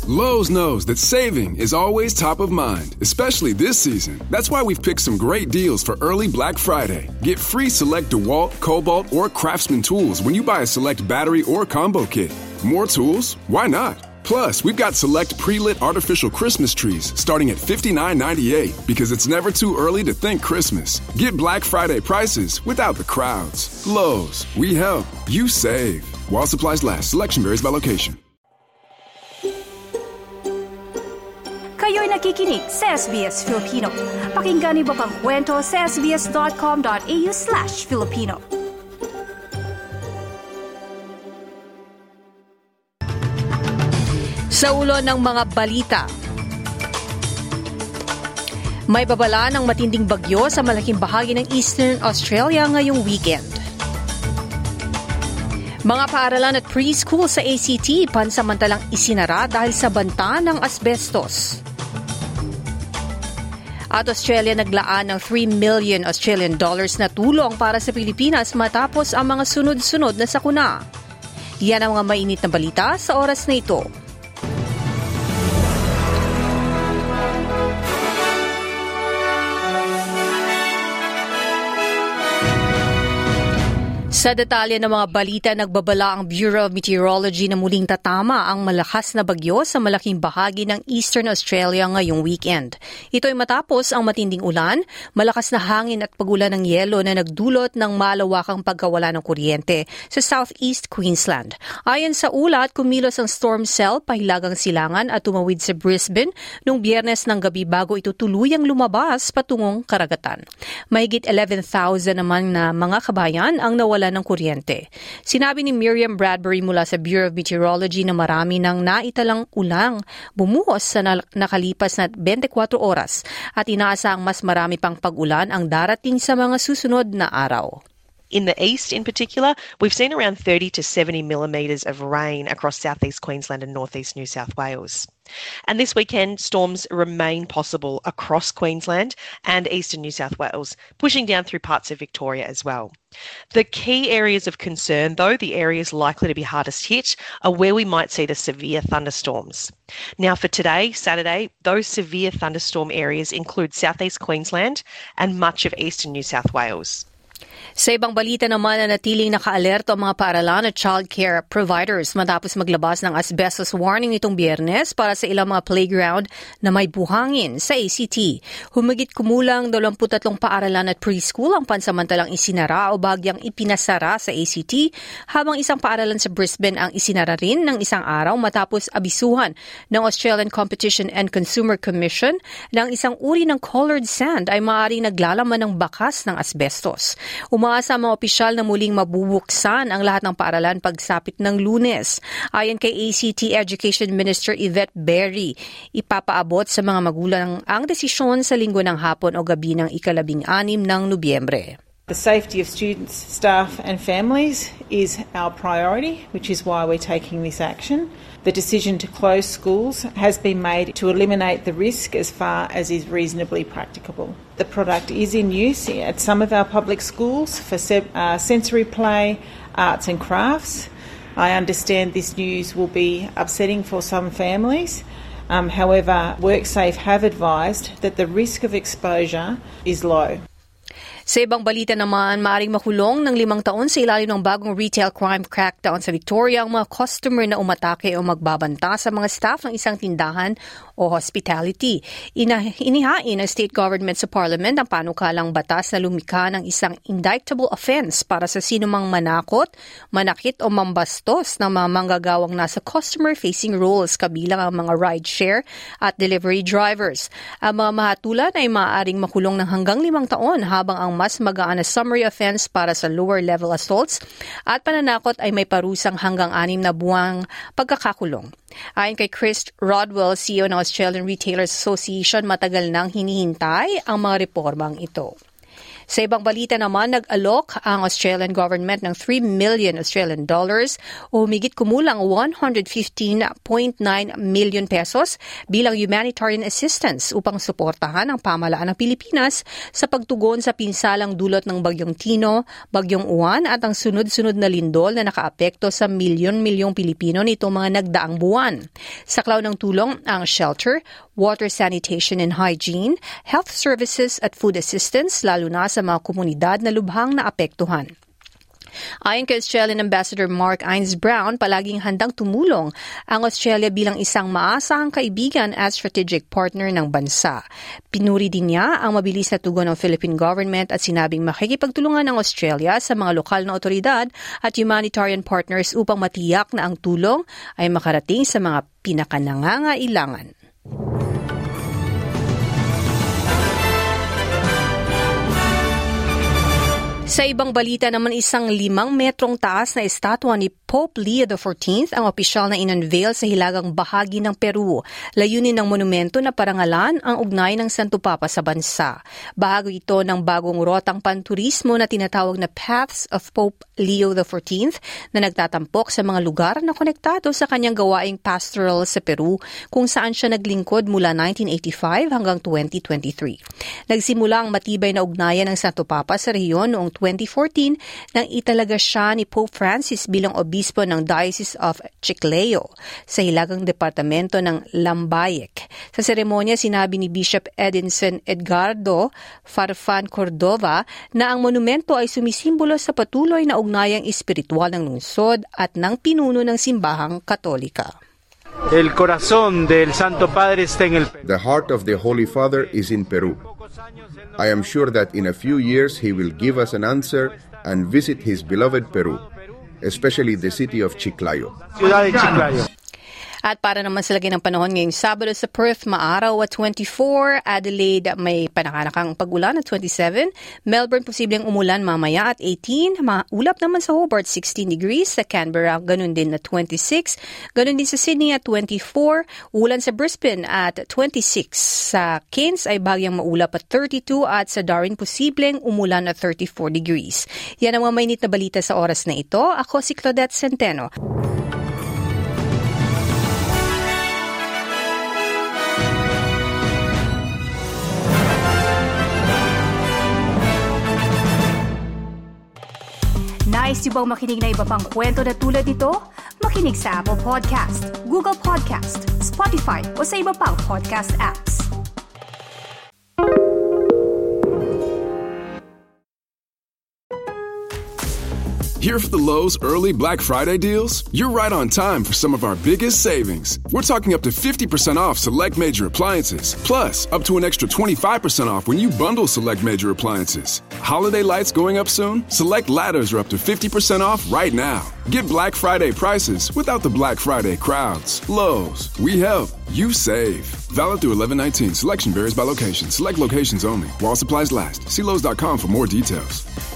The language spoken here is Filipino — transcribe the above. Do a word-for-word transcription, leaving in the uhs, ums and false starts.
Lowe's knows that saving is always top of mind, especially this season. That's why we've picked some great deals for early Black Friday. Get free select DeWalt, Cobalt, or Craftsman tools when you buy a select battery or combo kit. More tools? Why not? Plus, we've got select pre-lit artificial Christmas trees starting at fifty-nine ninety-eight because it's never too early to think Christmas. Get Black Friday prices without the crowds. Lowe's, we help, you save. While supplies last, selection varies by location. Kayo'y nakikinig sa S B S Filipino. Pakinggan niyo pa ang kwento sa sbs.com.au slash Filipino. Sa ulo ng mga balita, may babala ng matinding bagyo sa malaking bahagi ng Eastern Australia ngayong weekend. Mga paaralan at preschool sa A C T pansamantalang isinara dahil sa banta ng asbestos. At Australia naglaan ng three million Australian dollars na tulong para sa Pilipinas matapos ang mga sunod-sunod na sakuna. Yan ang mga mainit na balita sa oras na ito. Sa detalye ng mga balita, nagbabala ang Bureau of Meteorology na muling tatama ang malakas na bagyo sa malaking bahagi ng Eastern Australia ngayong weekend. Ito ay matapos ang matinding ulan, malakas na hangin at pagulan ng yelo na nagdulot ng malawakang pagkawala ng kuryente sa Southeast Queensland. Ayon sa ulat, kumilos ang storm cell pahilagang silangan at tumawid sa Brisbane noong Biyernes ng gabi bago ito tuluyang lumabas patungong karagatan. Mahigit eleven thousand naman na mga kabayan ang nawala ng kuryente. Sinabi ni Miriam Bradbury mula sa Bureau of Meteorology na marami ng naitalang ulang bumuhos sa nakalipas na twenty-four oras at inaasahang mas marami pang pag-ulan ang darating sa mga susunod na araw. In the east in particular, we've seen around thirty to seventy millimetres of rain across southeast Queensland and northeast New South Wales. And this weekend, storms remain possible across Queensland and eastern New South Wales, pushing down through parts of Victoria as well. The key areas of concern, though, the areas likely to be hardest hit, are where we might see the severe thunderstorms. Now for today, Saturday, those severe thunderstorm areas include southeast Queensland and much of eastern New South Wales. Sa ibang balita naman, nanatiling naka-alerto ang mga paaralan at childcare providers matapos maglabas ng asbestos warning itong Biyernes para sa ilang mga playground na may buhangin sa A C T. Humigit kumulang twenty-three paaralan at preschool ang pansamantalang isinara o bagyang ipinasara sa A C T, habang isang paaralan sa Brisbane ang isinara rin ng isang araw matapos abisuhan ng Australian Competition and Consumer Commission ng isang uri ng colored sand ay maaaring naglalaman ng bakas ng asbestos. Umaasa ang mga opisyal na muling mabubuksan ang lahat ng paaralan pagsapit ng Lunes. Ayon kay A C T Education Minister Yvette Berry, ipapaabot sa mga magulang ang desisyon sa linggo ng hapon o gabi ng ikalabing-anim ng Nobyembre. The safety of students, staff and families is our priority, which is why we're taking this action. The decision to close schools has been made to eliminate the risk as far as is reasonably practicable. The product is in use at some of our public schools for uh, sensory play, arts and crafts. I understand this news will be upsetting for some families. Um, however, WorkSafe have advised that the risk of exposure is low. Sa ibang balita naman, maaaring makulong ng limang taon sa ilalim ng bagong retail crime crackdown sa Victoria ang mga customer na umatake o magbabanta sa mga staff ng isang tindahan o hospitality. Ina- inihain ng state government sa parliament ang panukalang batas na lumikha ng isang indictable offense para sa sinumang manakot, manakit o mambastos ng mga manggagawang nasa customer-facing roles kabilang ang mga rideshare at delivery drivers. Ang mga mahatulan ay maaaring makulong ng hanggang limang taon habang ang mas magaan na summary offense para sa lower-level assaults at pananakot ay may parusang hanggang anim na buwang pagkakakulong. Ayon kay Chris Rodwell, C E O ng Australian Retailers Association, matagal nang hinihintay ang mga reformang ito. Sa ibang balita naman, nag-alok ang Australian government ng three million Australian dollars o humigit kumulang one hundred fifteen point nine million pesos bilang humanitarian assistance upang suportahan ang pamahalaan ng Pilipinas sa pagtugon sa pinsalang dulot ng Bagyong Tino, Bagyong Uwan at ang sunod-sunod na lindol na nakaapekto sa milyon-milyong Pilipino nitong mga nagdaang buwan. Saklaw ng tulong ang shelter, water sanitation and hygiene, health services at food assistance lalo na sa mga komunidad na lubhang naapektuhan. Ayon kay Australian Ambassador Mark Innes-Brown, palaging handang tumulong ang Australia bilang isang maasahang kaibigan at strategic partner ng bansa. Pinuri din niya ang mabilis na tugon ng Philippine government at sinabing makikipagtulungan ng Australia sa mga lokal na otoridad at humanitarian partners upang matiyak na ang tulong ay makarating sa mga pinakanangangailangan. Sa ibang balita naman, isang limang metrong taas na estatwa ni Pope Leo the fourteenth ang opisyal na in-unveil sa hilagang bahagi ng Peru. Layunin ng monumento na parangalan ang ugnay ng Santo Papa sa bansa. Bahagi ito ng bagong rotang panturismo na tinatawag na Paths of Pope Leo the fourteenth na nagtatampok sa mga lugar na konektado sa kanyang gawaing pastoral sa Peru kung saan siya naglingkod mula nineteen eighty-five hanggang twenty twenty-three. Nagsimula ang matibay na ugnayan ng Santo Papa sa rehiyon noong twenty fourteen nang italaga siya ni Pope Francis bilang obispo ng Diocese of Chiclayo sa hilagang departamento ng Lambayeque. Sa seremonya, sinabi ni Bishop Edinson Edgardo Farfan Cordova na ang monumento ay sumisimbolo sa patuloy na ugnayang espiritual ng lungsod at ng pinuno ng simbahang Katolika. El corazón del Santo Padre está en el Perú. The heart of the Holy Father is in Peru. I am sure that in a few years he will give us an answer and visit his beloved Peru, especially the city of Chiclayo. Ciudad de Chiclayo. At para naman sa lagay ng panahon ngayong Sabado sa Perth, maaraw at twenty-four, Adelaide may panakanakang pag-ulan at twenty-seven, Melbourne posibleng umulan mamaya at eighteen, maulap naman sa Hobart sixteen degrees, sa Canberra ganun din na twenty-six, ganun din sa Sydney at twenty-four, ulan sa Brisbane at twenty-six, sa Cairns ay bagyang maulap at thirty-two at sa Darwin posibleng umulan at thirty-four degrees. Yan ang mga mainit na balita sa oras na ito. Ako si Claudette Centeno. Nice yung bang makinig na iba pang kwento na tulad ito? Makinig sa Apple Podcast, Google Podcast, Spotify o sa iba pang podcast apps. Here for the Lowe's early Black Friday deals? You're right on time for some of our biggest savings. We're talking up to fifty percent off select major appliances, plus up to an extra twenty-five percent off when you bundle select major appliances. Holiday lights going up soon? Select ladders are up to fifty percent off right now. Get Black Friday prices without the Black Friday crowds. Lowe's, we help, you save. Valid through eleven nineteen. Selection varies by location. Select locations only. While supplies last. See Lowe's dot com for more details.